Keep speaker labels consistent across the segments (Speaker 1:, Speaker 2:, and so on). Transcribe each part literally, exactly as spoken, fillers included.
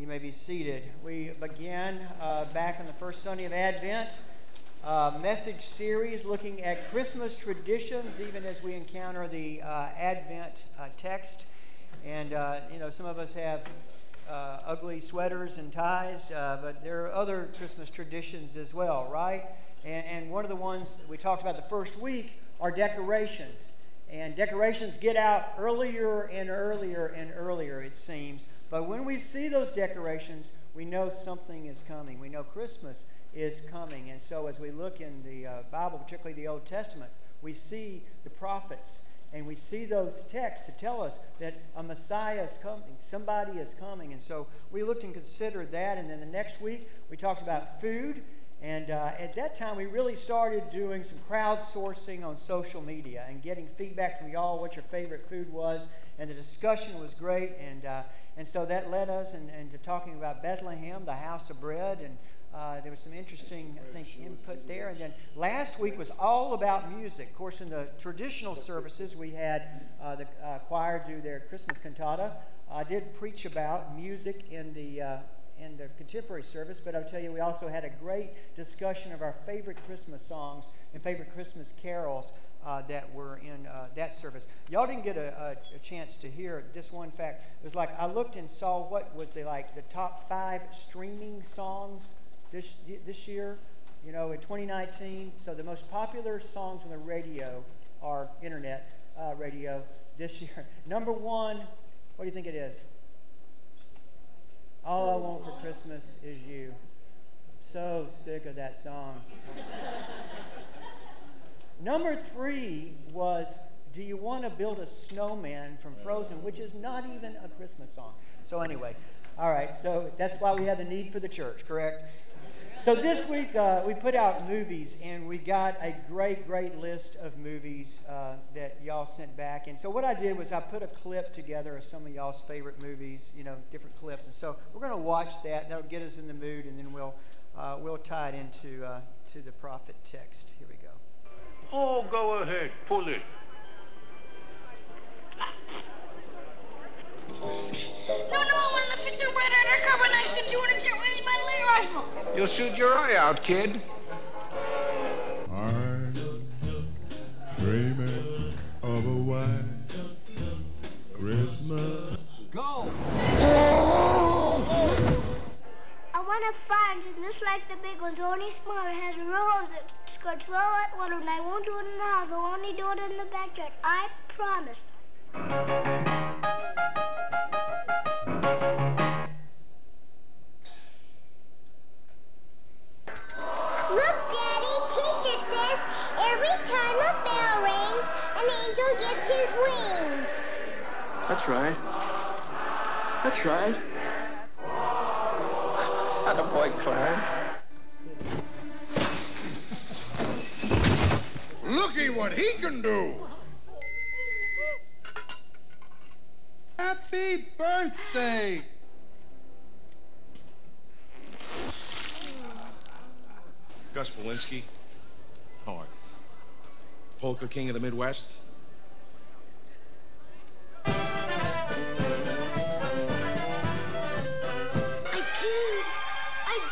Speaker 1: may be seated. We began uh, back on the first Sunday of Advent, uh, message series looking at Christmas traditions, even as we encounter the uh, Advent uh, text. And, uh, you know, some of us have uh, ugly sweaters and ties, uh, but there are other Christmas traditions as well, right? And, and one of the ones that we talked about the first week are decorations. And decorations get out earlier and earlier and earlier, it seems. But when we see those decorations, we know something is coming. We know Christmas is coming. And so as we look in the uh, Bible, particularly the Old Testament, we see the prophets and we see those texts to tell us that a Messiah is coming. Somebody is coming. And so we looked and considered that. And then the next week, we talked about food. And uh, at that time, we really started doing some crowdsourcing on social media and getting feedback from y'all what your favorite food was. And the discussion was great. And uh, and so that led us in, into talking about Bethlehem, the house of bread. And uh, there was some interesting, I think, input there. And then last week was all about music. Of course, in the traditional services, we had uh, the uh, choir do their Christmas cantata. I did preach about music in the uh, in the contemporary service, but I'll tell you, we also had a great discussion of our favorite Christmas songs and favorite Christmas carols uh, that were in uh, that service. Y'all didn't get a, a, a chance to hear this one fact. It was like I looked and saw what was the like the top five streaming songs this this year, you know, in twenty nineteen. So the most popular songs on the radio are internet uh, radio this year. Number one, what do you think it is? All I Want for Christmas Is You. I'm so sick of that song. Number three was Do You Want to Build a Snowman from Frozen, which is not even a Christmas song. So anyway, all right, so that's why we have the need for the church, correct? So this week uh, we put out movies, and we got a great, great list of movies uh, that y'all sent back. And so what I did was I put a clip together of some of y'all's favorite movies, you know, different clips. And so we're going to watch that. That'll get us in the mood, and then we'll uh, we'll tie it into uh, to the prophet text. Here we go.
Speaker 2: Oh, go ahead, pull it.
Speaker 3: No, no, I want to fit the red undercover knife into you and it's your way my leg rifle.
Speaker 2: You'll shoot your eye out, kid.
Speaker 4: I'm dreaming of a white Christmas.
Speaker 2: Go!
Speaker 5: I want a fire just like the big ones, only smaller. It has a rose that's going to throw out water, and I won't do it in the house. I'll only do it in the backyard. I promise. Look, Daddy, teacher says every time a bell rings, an angel gets his wings.
Speaker 6: That's right. That's right. Attaboy, Clarence.
Speaker 2: Looky what he can do.
Speaker 4: Happy birthday!
Speaker 7: Gus Polinski. Hard. Polka King of the Midwest.
Speaker 5: I killed. I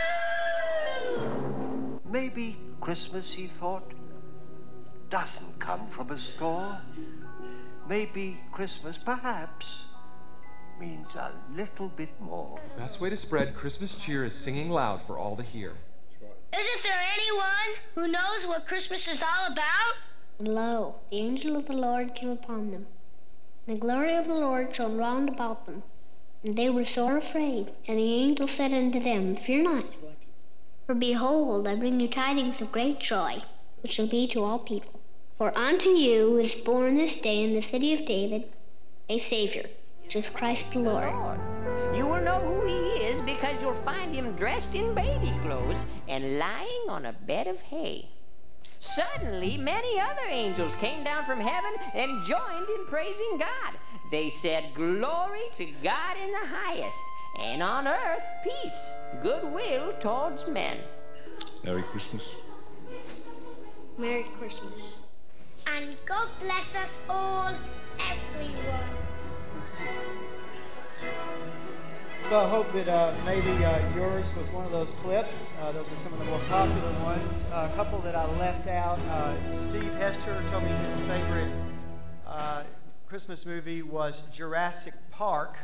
Speaker 5: killed.
Speaker 8: Maybe Christmas, he thought, doesn't come from a store. Maybe Christmas, perhaps, means a little bit more.
Speaker 9: Best way to spread Christmas cheer is singing loud for all to hear.
Speaker 5: Isn't there anyone who knows what Christmas is all about? And lo, the angel of the Lord came upon them. And the glory of the Lord shone round about them. And they were sore afraid. And the angel said unto them, Fear not. For behold, I bring you tidings of great joy, which shall be to all people. For unto you is born this day in the city of David a Savior, which is Christ the Lord.
Speaker 10: You will know who he is because you'll find him dressed in baby clothes and lying on a bed of hay. Suddenly, many other angels came down from heaven and joined in praising God. They said, Glory to God in the highest, and on earth peace, goodwill towards men.
Speaker 4: Merry Christmas.
Speaker 5: Merry Christmas. And God bless us all, everyone.
Speaker 1: So I hope that uh, maybe uh, yours was one of those clips. Uh, those are some of the more popular ones. Uh, a couple that I left out. Uh, Steve Hester told me his favorite uh, Christmas movie was Jurassic Park,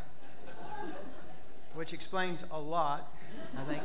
Speaker 1: which explains a lot, I think.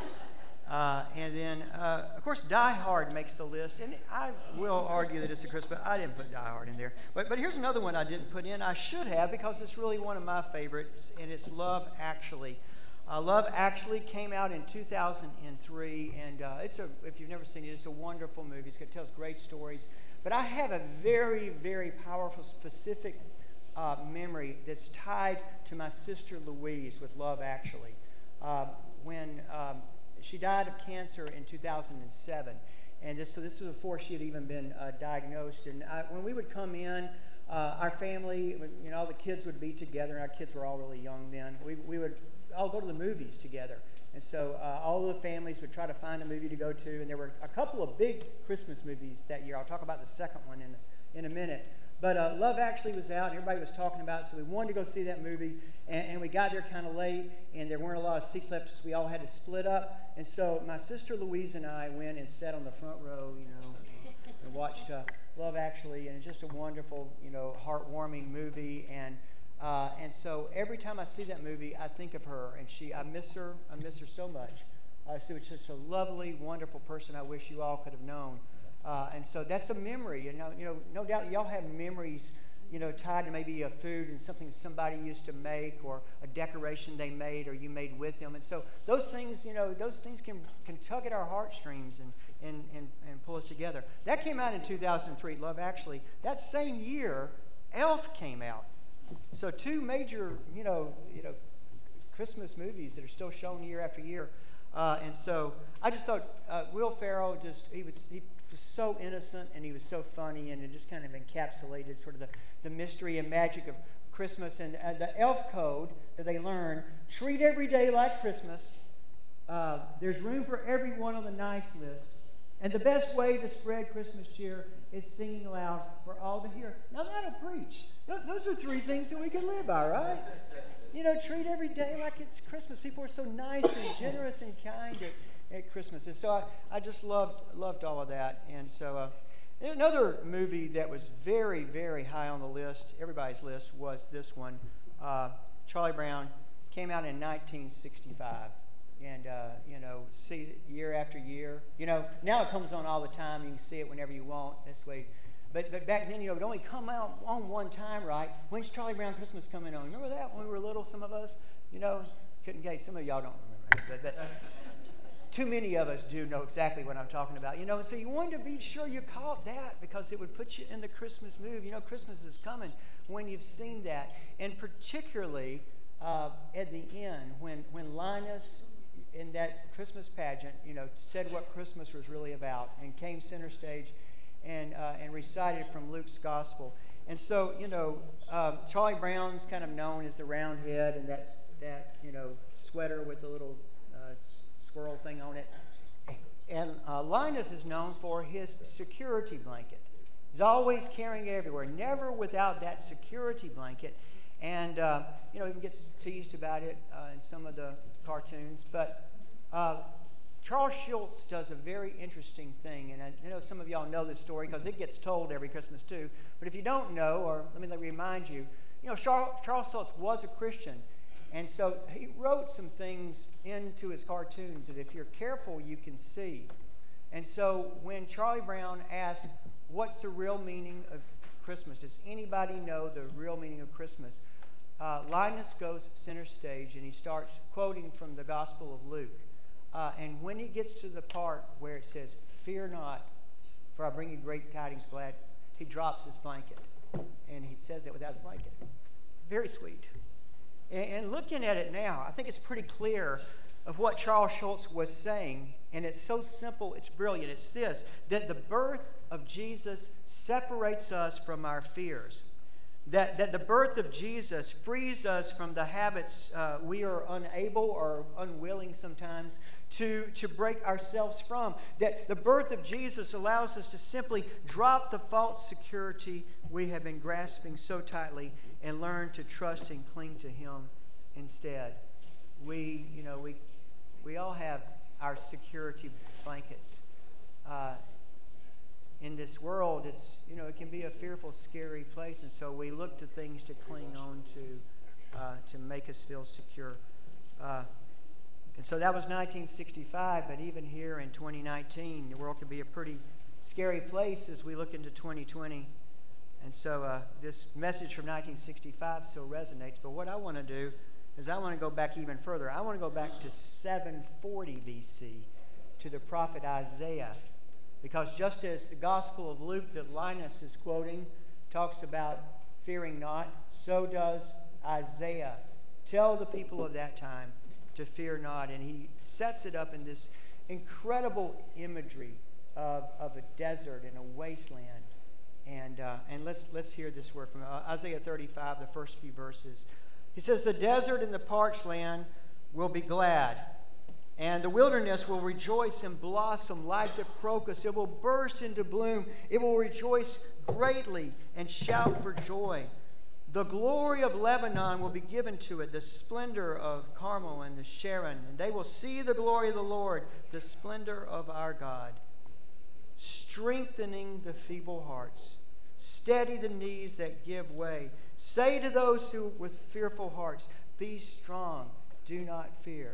Speaker 1: Uh, and then, uh, of course, Die Hard makes the list. And I will argue that it's a Christmas, but I didn't put Die Hard in there. But, but here's another one I didn't put in. I should have, because it's really one of my favorites, and it's Love Actually. Uh, Love Actually came out in two thousand three, and uh, it's a, if you've never seen it, it's a wonderful movie. It tells great stories. But I have a very, very powerful, specific uh, memory that's tied to my sister Louise with Love Actually. Uh, when... Um, She died of cancer in two thousand seven, and this, so this was before she had even been uh, diagnosed. And I, when we would come in, uh, our family, you know, all the kids would be together, and our kids were all really young then. We, we would all go to the movies together. And so uh, all of the families would try to find a movie to go to, and there were a couple of big Christmas movies that year. I'll talk about the second one in, in a minute. But uh, Love Actually was out, and everybody was talking about it, so we wanted to go see that movie, and, and we got there kind of late, and there weren't a lot of seats left, so we all had to split up. And so my sister Louise and I went and sat on the front row, you know, and watched uh, Love Actually, and it's just a wonderful, you know, heartwarming movie. And uh, and so every time I see that movie, I think of her, and she, I miss her, I miss her so much. Uh, she was such a lovely, wonderful person. I wish you all could have known. Uh, and so that's a memory, and you know, no doubt y'all have memories, you know, tied to maybe a food and something somebody used to make, or a decoration they made, or you made with them. And so those things, you know, those things can can tug at our heartstrings and and and, and pull us together. That came out in two thousand three, Love Actually. That same year, Elf came out. So two major, you know, you know, Christmas movies that are still shown year after year. Uh, and so I just thought uh, Will Ferrell just he was he was so innocent, and he was so funny, and it just kind of encapsulated sort of the, the mystery and magic of Christmas. And uh, the elf code that they learn: treat every day like Christmas. Uh, there's room for everyone on the nice list, and the best way to spread Christmas cheer is singing loud for all to hear. Now that'll preach. Those are three things that we can live by, right? You know, treat every day like it's Christmas. People are so nice and generous and kind at, at Christmas. And so I, I just loved loved all of that. And so uh, another movie that was very, very high on the list, everybody's list, was this one. Uh, Charlie Brown came out in nineteen sixty-five. And, uh, you know, see it year after year. You know, now it comes on all the time. You can see it whenever you want. This way. But, but back then, you know, it only come out on one time, right? When's Charlie Brown Christmas coming on? Remember that when we were little, some of us? You know, couldn't gauge. Some of y'all don't remember that. But, but too many of us do know exactly what I'm talking about. You know, and so you wanted to be sure you caught that because it would put you in the Christmas mood. You know, Christmas is coming when you've seen that. And particularly uh, at the end, when, when Linus in that Christmas pageant, you know, said what Christmas was really about and came center stage and uh, and recited from Luke's gospel. And so, you know, uh, Charlie Brown's kind of known as the round head and that, that you know, sweater with the little uh, squirrel thing on it. And uh, Linus is known for his security blanket. He's always carrying it everywhere, never without that security blanket. And, uh, you know, even gets teased about it uh, in some of the cartoons. But uh, Charles Schulz does a very interesting thing. And I, I know some of y'all know this story because it gets told every Christmas too. But if you don't know, or let me remind you, you know, Charles, Charles Schulz was a Christian. And so he wrote some things into his cartoons that if you're careful, you can see. And so when Charlie Brown asked, what's the real meaning of Christmas? Does anybody know the real meaning of Christmas? Uh, Linus goes center stage and he starts quoting from the Gospel of Luke. Uh, and when he gets to the part where it says, fear not, for I bring you great tidings glad, he drops his blanket. And he says that without his blanket. Very sweet. And, and looking at it now, I think it's pretty clear of what Charles Schulz was saying. And it's so simple, it's brilliant. It's this, that the birth of Jesus separates us from our fears. That, that the birth of Jesus frees us from the habits uh, we are unable or unwilling sometimes to, to break ourselves from. That the birth of Jesus allows us to simply drop the false security we have been grasping so tightly and learn to trust and cling to Him instead. we, you know, we, we all have our security blankets. Uh, in this world, it's, you know, it can be a fearful, scary place, and so we look to things to cling on to, uh, to make us feel secure. Uh, and so that was nineteen sixty-five, but even here in twenty nineteen, the world can be a pretty scary place as we look into twenty twenty. And so uh, this message from nineteen sixty-five still resonates. But what I want to do is I want to go back even further. I want to go back to seven forty B C, to the prophet Isaiah. Because just as the Gospel of Luke that Linus is quoting talks about fearing not, so does Isaiah tell the people of that time to fear not. And he sets it up in this incredible imagery of, of a desert and a wasteland. And uh, and let's let's hear this word from uh, Isaiah thirty-five, the first few verses. He says, "The desert and the parched land will be glad, and the wilderness will rejoice and blossom like the crocus. It will burst into bloom. It will rejoice greatly and shout for joy. The glory of Lebanon will be given to it, the splendor of Carmel and the Sharon. And they will see the glory of the Lord, the splendor of our God, strengthening the feeble hearts. Steady the knees that give way. Say to those who with fearful hearts, be strong, do not fear."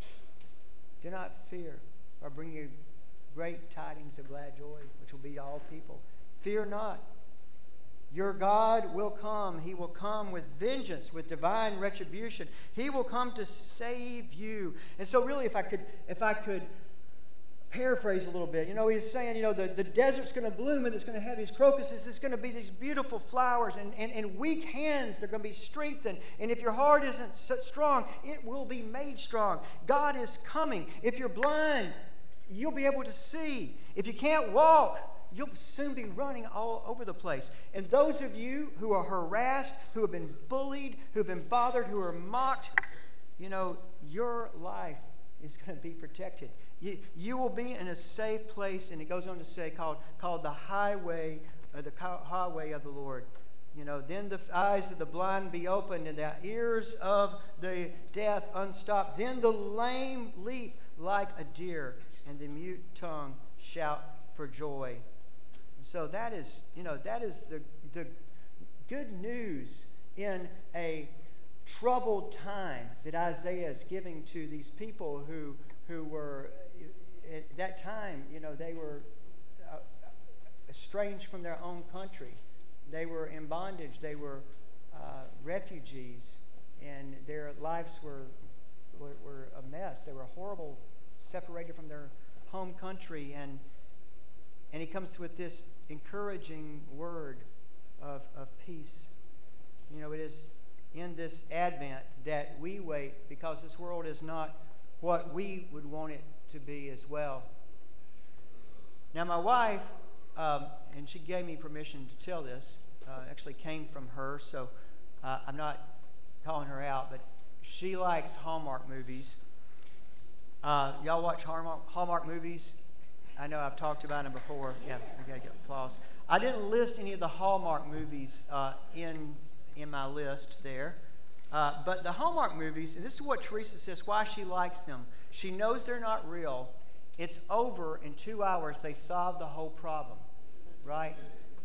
Speaker 1: Do not fear, or bring you great tidings of glad joy, which will be to all people. Fear not. Your God will come. He will come with vengeance, with divine retribution. He will come to save you. And so really, if I could, if I could paraphrase a little bit, you know, he's saying, you know, the, the desert's going to bloom and it's going to have these crocuses. It's going to be these beautiful flowers, and, and, and weak hands, they're going to be strengthened. And if your heart isn't so strong, it will be made strong. God is coming. If you're blind, you'll be able to see. If you can't walk, you'll soon be running all over the place. And those of you who are harassed, who have been bullied, who have been bothered, who are mocked, you know, your life is going to be protected. You, you will be in a safe place, and it goes on to say, called, called the highway, uh, the highway of the Lord. You know, then the eyes of the blind be opened, and the ears of the deaf unstopped. Then the lame leap like a deer, and the mute tongue shout for joy. So that is, you know, that is the, the good news in a troubled time that Isaiah is giving to these people who who were at that time, you know, they were uh, estranged from their own country. They were in bondage. They were uh, refugees, and their lives were, were were a mess. They were horrible, separated from their home country, and and he comes with this encouraging word of of peace. You know, it is in this Advent that we wait, because this world is not what we would want it to be as well. Now, my wife, um, and she gave me permission to tell this, uh, actually came from her, so uh, I'm not calling her out, but she likes Hallmark movies. Uh, y'all watch Hallmark, Hallmark movies? I know I've talked about them before. Yeah, I gotta get applause. I didn't list any of the Hallmark movies uh, in in my list there. Uh, but the Hallmark movies, and this is what Teresa says, why she likes them. She knows they're not real. It's over in two hours. They solve the whole problem, right?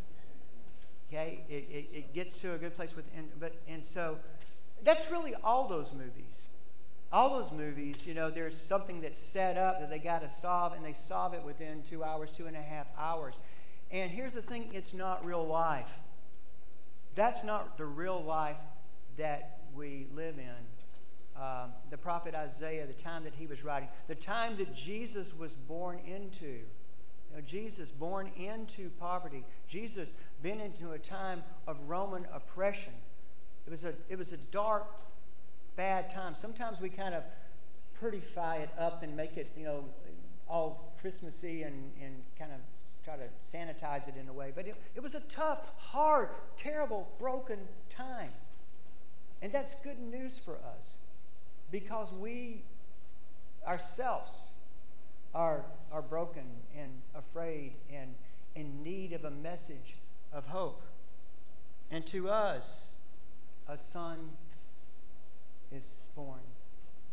Speaker 1: Okay, it, it, it gets to a good place with, and, but and so that's really all those movies. All those movies, you know, there's something that's set up that they got to solve, and they solve it within two hours, two and a half hours. And here's the thing: it's not real life. That's not the real life that we live in. Um, the prophet Isaiah, the time that he was writing, the time that Jesus was born into. You know, Jesus born into poverty. Jesus been into a time of Roman oppression. It was a it was a dark, bad time. Sometimes we kind of prettify it up and make it, you know, all Christmassy and, and kind of try to sanitize it in a way. But it, it was a tough, hard, terrible, broken time. And that's good news for us, because we ourselves are, are broken and afraid and in need of a message of hope. And to us, a son is born.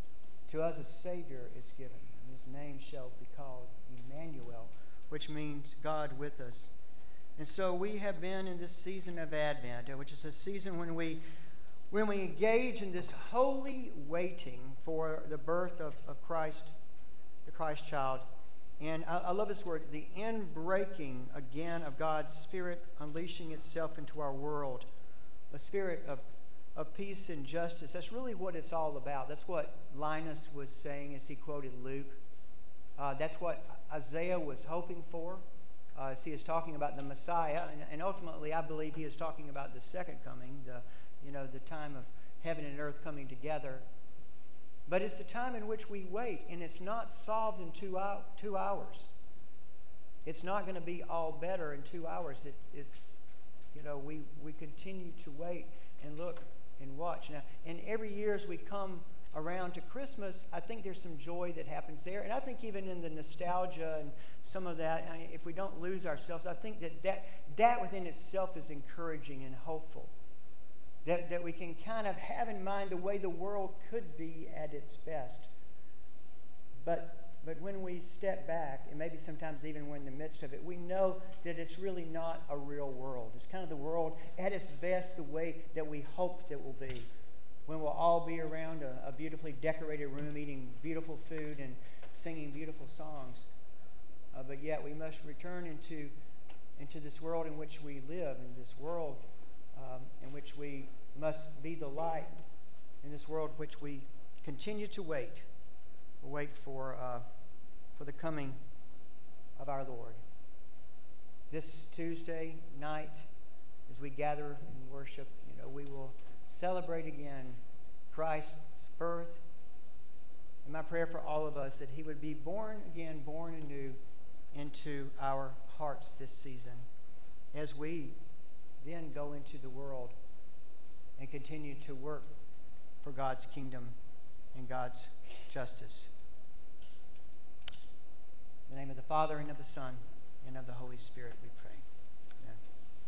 Speaker 1: To us a Savior is given, and his name shall be called Emmanuel, which means God with us. And so we have been in this season of Advent, which is a season when we when we engage in this holy waiting for the birth of, of Christ, the Christ child. And I, I love this word, the inbreaking again of God's Spirit unleashing itself into our world. A spirit of, of peace and justice. That's really what it's all about. That's what Linus was saying as he quoted Luke. Uh, that's what Isaiah was hoping for uh, as he is talking about the Messiah. And, and ultimately, I believe he is talking about the second coming, the, you know, the time of heaven and earth coming together. But it's the time in which we wait, and it's not solved in two, hour, two hours. It's not going to be all better in two hours. It's, it's you know, we, we continue to wait and look and watch. Now, and every year as we come around to Christmas, I think there's some joy that happens there. And I think even in the nostalgia and some of that, I mean, if we don't lose ourselves, I think that that, that within itself is encouraging and hopeful. That, that we can kind of have in mind the way the world could be at its best. But, but when we step back, and maybe sometimes even when in the midst of it, we know that it's really not a real world. It's kind of the world at its best the way that we hoped it will be. When we'll all be around a, a beautifully decorated room eating beautiful food and singing beautiful songs. Uh, but yet we must return into, into this world in which we live, in this world um, in which we must be the light, in this world which we continue to wait, wait for, uh, for the coming of our Lord. This Tuesday night, as we gather and worship, you know, we will celebrate again Christ's birth. And my prayer for all of us that he would be born again, born anew into our hearts this season as we then go into the world and continue to work for God's kingdom and God's justice. In the name of the Father, and of the Son, and of the Holy Spirit, we pray.